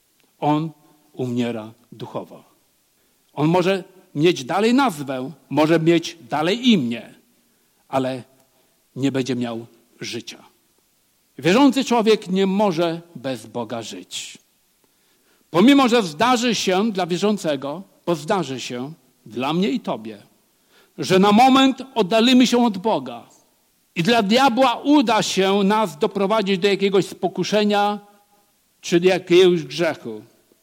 On umiera duchowo. On może mieć dalej nazwę, może mieć dalej imię, ale nie będzie miał życia. Wierzący człowiek nie może bez Boga żyć. Pomimo, że zdarzy się dla wierzącego, bo zdarzy się dla mnie i tobie, że na moment oddalimy się od Boga i dla diabła uda się nas doprowadzić do jakiegoś pokuszenia czy do jakiegoś grzechu.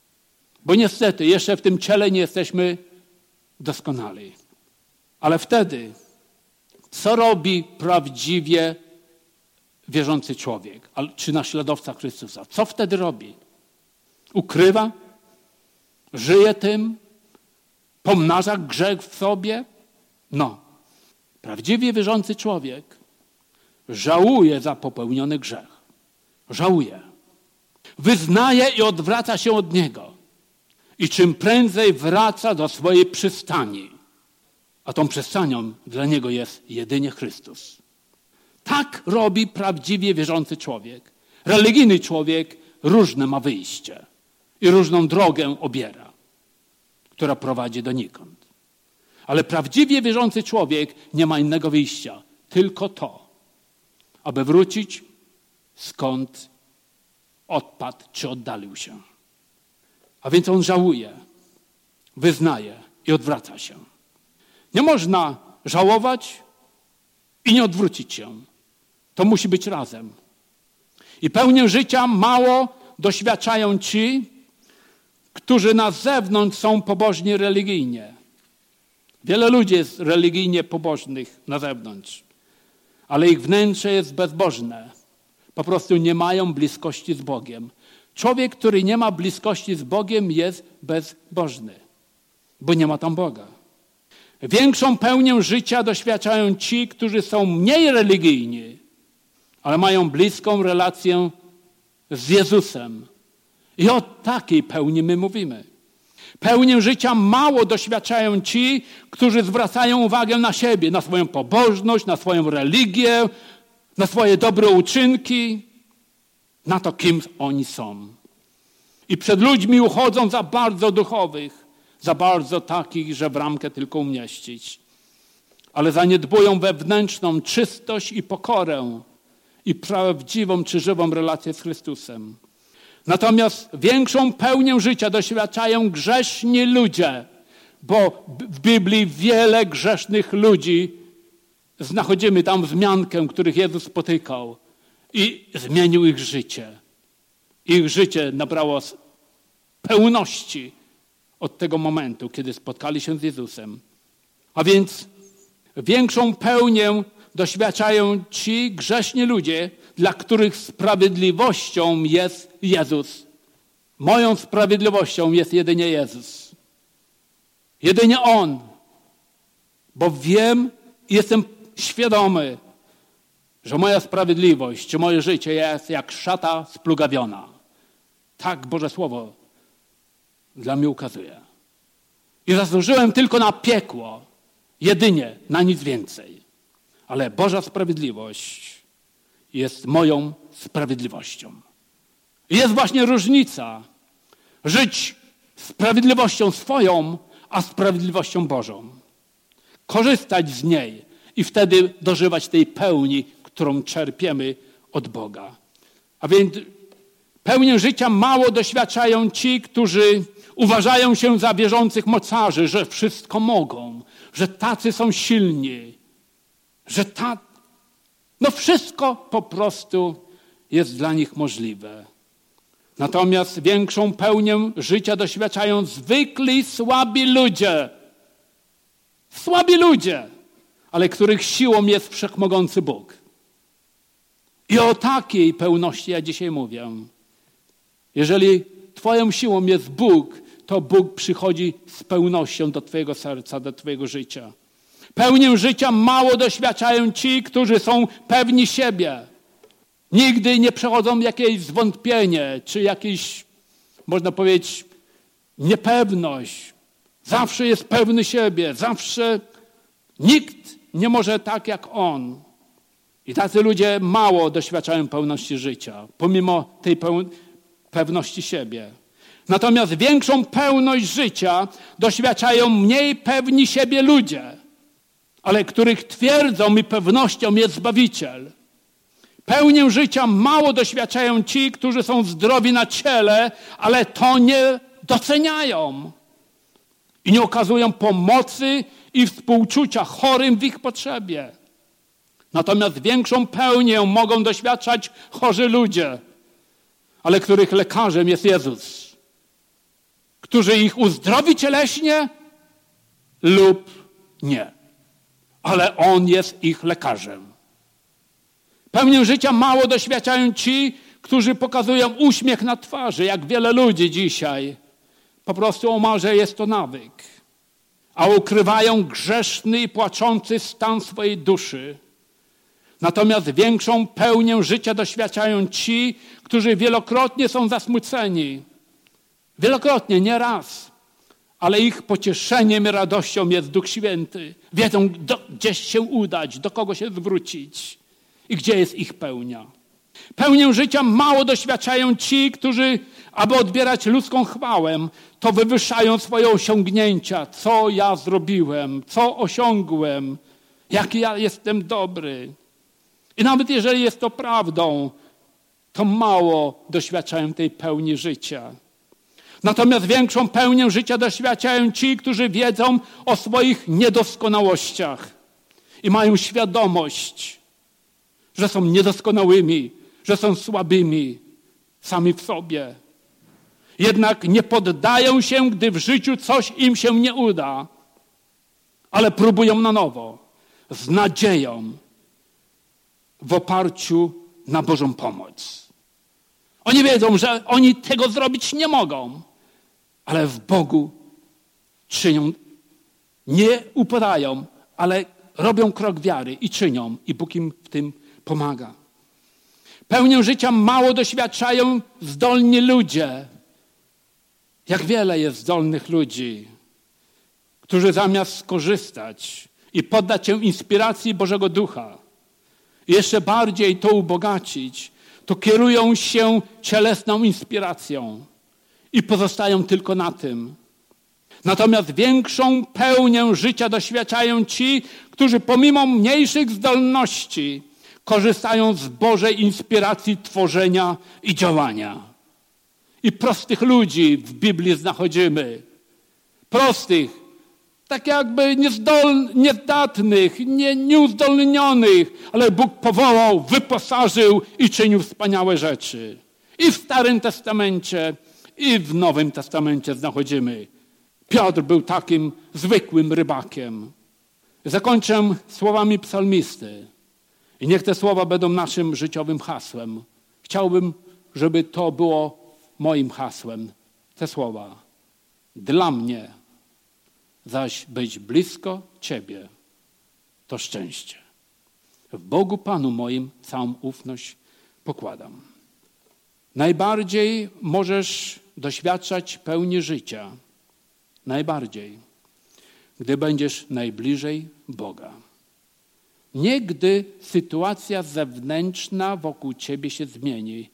Bo niestety jeszcze w tym ciele nie jesteśmy doskonali. Ale wtedy, co robi prawdziwie wierzący człowiek, czy naśladowca Chrystusa? Co wtedy robi? Ukrywa? Żyje tym? Pomnaża grzech w sobie? No. Prawdziwie wierzący człowiek żałuje za popełniony grzech. Żałuje. Wyznaje i odwraca się od niego. I czym prędzej wraca do swojej przystani. A tą przystanią dla niego jest jedynie Chrystus. Tak robi prawdziwie wierzący człowiek. Religijny człowiek różne ma wyjście i różną drogę obiera, która prowadzi donikąd. Ale prawdziwie wierzący człowiek nie ma innego wyjścia, tylko to, aby wrócić skąd odpadł czy oddalił się. A więc on żałuje, wyznaje i odwraca się. Nie można żałować i nie odwrócić się. To musi być razem. I pełnię życia mało doświadczają ci, którzy na zewnątrz są pobożni religijnie. Wiele ludzi jest religijnie pobożnych na zewnątrz, ale ich wnętrze jest bezbożne. Po prostu nie mają bliskości z Bogiem. Człowiek, który nie ma bliskości z Bogiem, jest bezbożny, bo nie ma tam Boga. Większą pełnię życia doświadczają ci, którzy są mniej religijni, ale mają bliską relację z Jezusem. I o takiej pełni my mówimy. Pełnię życia mało doświadczają ci, którzy zwracają uwagę na siebie, na swoją pobożność, na swoją religię, na swoje dobre uczynki, na to, kim oni są. I przed ludźmi uchodzą za bardzo duchowych, za bardzo takich, że w ramkę tylko umieścić. Ale zaniedbują wewnętrzną czystość i pokorę i prawdziwą czy żywą relację z Chrystusem. Natomiast większą pełnię życia doświadczają grzeszni ludzie, bo w Biblii wiele grzesznych ludzi znachodzimy tam wzmiankę, których Jezus spotykał i zmienił ich życie. Ich życie nabrało pełności od tego momentu, kiedy spotkali się z Jezusem. A więc większą pełnię doświadczają ci grzeszni ludzie, dla których sprawiedliwością jest Jezus. Moją sprawiedliwością jest jedynie Jezus. Jedynie On. Bo wiem i jestem świadomy, że moja sprawiedliwość, czy moje życie jest jak szata splugawiona. Tak Boże Słowo dla mnie ukazuje. I zasłużyłem tylko na piekło. Jedynie, na nic więcej. Ale Boża sprawiedliwość jest moją sprawiedliwością. I jest właśnie różnica. Żyć sprawiedliwością swoją, a sprawiedliwością Bożą. Korzystać z niej i wtedy dożywać tej pełni, którą czerpiemy od Boga. A więc pełnię życia mało doświadczają ci, którzy uważają się za wierzących mocarzy, że wszystko mogą, że tacy są silni, że wszystko po prostu jest dla nich możliwe. Natomiast większą pełnię życia doświadczają zwykli słabi ludzie. Słabi ludzie, ale których siłą jest wszechmogący Bóg. I o takiej pełności ja dzisiaj mówię. Jeżeli twoją siłą jest Bóg, to Bóg przychodzi z pełnością do twojego serca, do twojego życia. Pełnię życia mało doświadczają ci, którzy są pewni siebie. Nigdy nie przechodzą jakieś zwątpienie, czy jakieś, można powiedzieć, niepewność. Zawsze jest pewny siebie, zawsze nikt nie może tak jak on. I tacy ludzie mało doświadczają pełności życia, pomimo tej pewności siebie. Natomiast większą pełność życia doświadczają mniej pewni siebie ludzie, ale których twierdzą i pewnością jest Zbawiciel. Pełnię życia mało doświadczają ci, którzy są zdrowi na ciele, ale to nie doceniają i nie okazują pomocy i współczucia chorym w ich potrzebie. Natomiast większą pełnię mogą doświadczać chorzy ludzie, ale których lekarzem jest Jezus, który ich uzdrowi cieleśnie lub nie, ale On jest ich lekarzem. Pełnię życia mało doświadczają ci, którzy pokazują uśmiech na twarzy, jak wiele ludzi dzisiaj. Po prostu może jest to nawyk, a ukrywają grzeszny i płaczący stan swojej duszy. Natomiast większą pełnię życia doświadczają ci, którzy wielokrotnie są zasmuceni. Wielokrotnie, nie raz. Ale ich pocieszeniem i radością jest Duch Święty. Wiedzą, gdzieś się udać, do kogo się zwrócić i gdzie jest ich pełnia. Pełnię życia mało doświadczają ci, którzy, aby odbierać ludzką chwałę, to wywyższają swoje osiągnięcia. Co ja zrobiłem, co osiągłem, jaki ja jestem dobry. I nawet jeżeli jest to prawdą, to mało doświadczają tej pełni życia. Natomiast większą pełnię życia doświadczają ci, którzy wiedzą o swoich niedoskonałościach i mają świadomość, że są niedoskonałymi, że są słabymi sami w sobie. Jednak nie poddają się, gdy w życiu coś im się nie uda, ale próbują na nowo, z nadzieją, w oparciu na Bożą pomoc. Oni wiedzą, że oni tego zrobić nie mogą, ale w Bogu czynią, nie upadają, ale robią krok wiary i czynią, i Bóg im w tym pomaga. Pełnię życia mało doświadczają zdolni ludzie. Jak wiele jest zdolnych ludzi, którzy zamiast skorzystać i poddać się inspiracji Bożego Ducha, i jeszcze bardziej to ubogacić, to kierują się cielesną inspiracją i pozostają tylko na tym. Natomiast większą pełnię życia doświadczają ci, którzy pomimo mniejszych zdolności korzystają z Bożej inspiracji tworzenia i działania. I prostych ludzi w Biblii znachodzimy. Prostych, tak jakby niezdatnych, nieuzdolnionych, ale Bóg powołał, wyposażył i czynił wspaniałe rzeczy. I w Starym Testamencie, i w Nowym Testamencie znachodzimy. Piotr był takim zwykłym rybakiem. Zakończę słowami psalmisty. I niech te słowa będą naszym życiowym hasłem. Chciałbym, żeby to było moim hasłem. Te słowa. Dla mnie zaś być blisko Ciebie to szczęście. W Bogu Panu moim całą ufność pokładam. Najbardziej możesz doświadczać pełni życia. Najbardziej, gdy będziesz najbliżej Boga. Nie gdy sytuacja zewnętrzna wokół Ciebie się zmieni.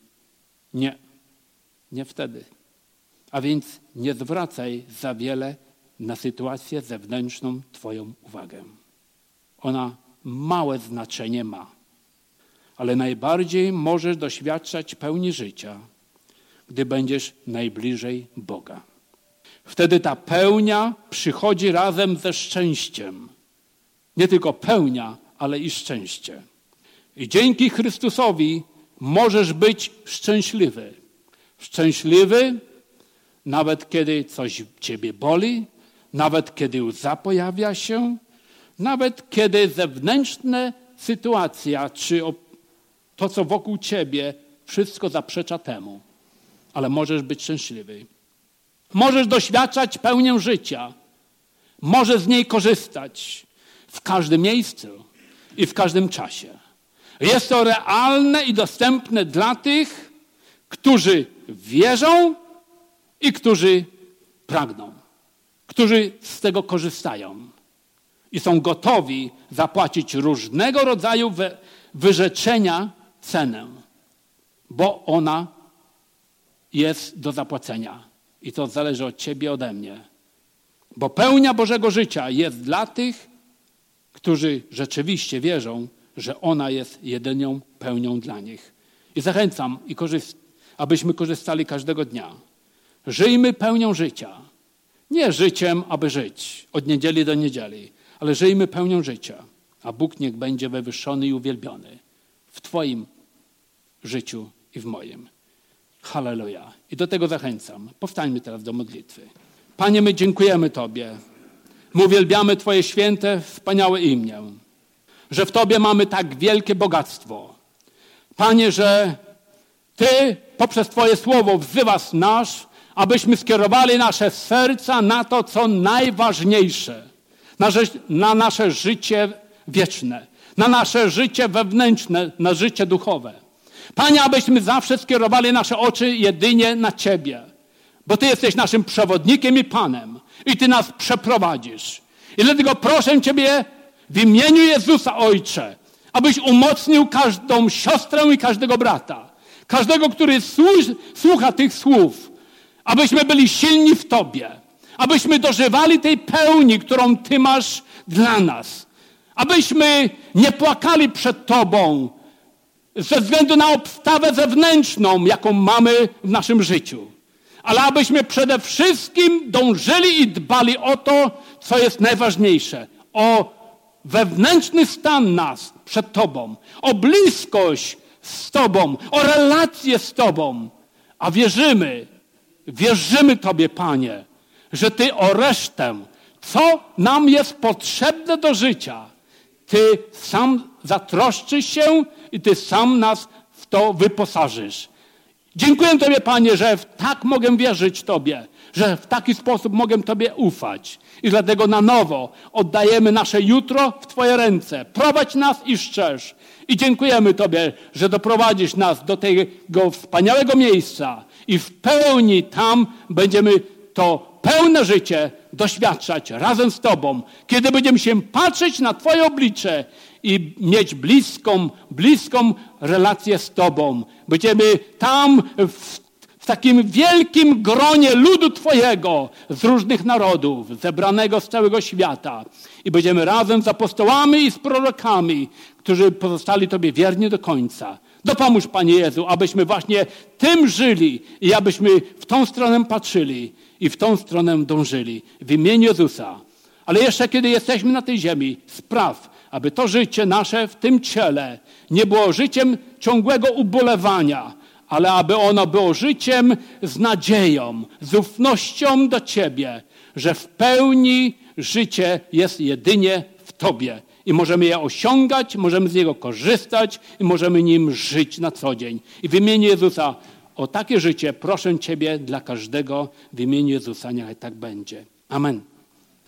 Nie wtedy. A więc nie zwracaj za wiele na sytuację zewnętrzną Twoją uwagę. Ona małe znaczenie ma. Ale najbardziej możesz doświadczać pełni życia, gdy będziesz najbliżej Boga. Wtedy ta pełnia przychodzi razem ze szczęściem. Nie tylko pełnia, ale i szczęście. I dzięki Chrystusowi możesz być szczęśliwy. Szczęśliwy, nawet kiedy coś Ciebie boli, nawet kiedy łza pojawia się, nawet kiedy zewnętrzna sytuacja, czy to, co wokół Ciebie, wszystko zaprzecza temu. Ale możesz być szczęśliwy. Możesz doświadczać pełnię życia. Możesz z niej korzystać w każdym miejscu i w każdym czasie. Jest to realne i dostępne dla tych, którzy wierzą i którzy pragną. Którzy z tego korzystają. I są gotowi zapłacić różnego rodzaju wyrzeczenia cenę, bo ona jest do zapłacenia. I to zależy od ciebie, ode mnie. Bo pełnia Bożego życia jest dla tych, którzy rzeczywiście wierzą, że ona jest jedyną pełnią dla nich. I zachęcam, abyśmy korzystali każdego dnia. Żyjmy pełnią życia. Nie życiem, aby żyć od niedzieli do niedzieli, ale żyjmy pełnią życia. A Bóg niech będzie wywyższony i uwielbiony w twoim życiu i w moim. Halleluja. I do tego zachęcam. Powstańmy teraz do modlitwy. Panie, my dziękujemy Tobie. My uwielbiamy Twoje święte, wspaniałe imię. Że w Tobie mamy tak wielkie bogactwo. Panie, że Ty poprzez Twoje słowo wzywasz nas, abyśmy skierowali nasze serca na to, co najważniejsze. Na nasze życie wieczne. Na nasze życie wewnętrzne, na życie duchowe. Panie, abyśmy zawsze skierowali nasze oczy jedynie na Ciebie. Bo Ty jesteś naszym przewodnikiem i Panem. I Ty nas przeprowadzisz. I dlatego proszę Ciebie w imieniu Jezusa, Ojcze, abyś umocnił każdą siostrę i każdego brata. Każdego, który słucha tych słów. Abyśmy byli silni w Tobie. Abyśmy dożywali tej pełni, którą Ty masz dla nas. Abyśmy nie płakali przed Tobą ze względu na obstawę zewnętrzną, jaką mamy w naszym życiu. Ale abyśmy przede wszystkim dążyli i dbali o to, co jest najważniejsze. O wewnętrzny stan nas przed Tobą. O bliskość z Tobą. O relację z Tobą. A wierzymy Tobie, Panie, że Ty o resztę, co nam jest potrzebne do życia, Ty sam zatroszczysz się i Ty sam nas w to wyposażysz. Dziękuję Tobie, Panie, że tak mogę wierzyć Tobie, że w taki sposób mogę Tobie ufać. I dlatego na nowo oddajemy nasze jutro w Twoje ręce. Prowadź nas i szczerz. I dziękujemy Tobie, że doprowadzisz nas do tego wspaniałego miejsca i w pełni tam będziemy to pełne życie doświadczać razem z Tobą. Kiedy będziemy się patrzeć na Twoje oblicze i mieć bliską relację z Tobą. Będziemy tam w takim wielkim gronie ludu Twojego z różnych narodów, zebranego z całego świata. I będziemy razem z apostołami i z prorokami, którzy pozostali Tobie wierni do końca. Dopomóż, Panie Jezu, abyśmy właśnie tym żyli i abyśmy w tą stronę patrzyli i w tą stronę dążyli. W imieniu Jezusa. Ale jeszcze kiedy jesteśmy na tej ziemi, spraw, aby to życie nasze w tym ciele nie było życiem ciągłego ubolewania, ale aby ono było życiem z nadzieją, z ufnością do Ciebie, że w pełni życie jest jedynie w Tobie. I możemy je osiągać, możemy z niego korzystać i możemy nim żyć na co dzień. I w imieniu Jezusa o takie życie proszę Ciebie dla każdego w imieniu Jezusa, niech tak będzie. Amen.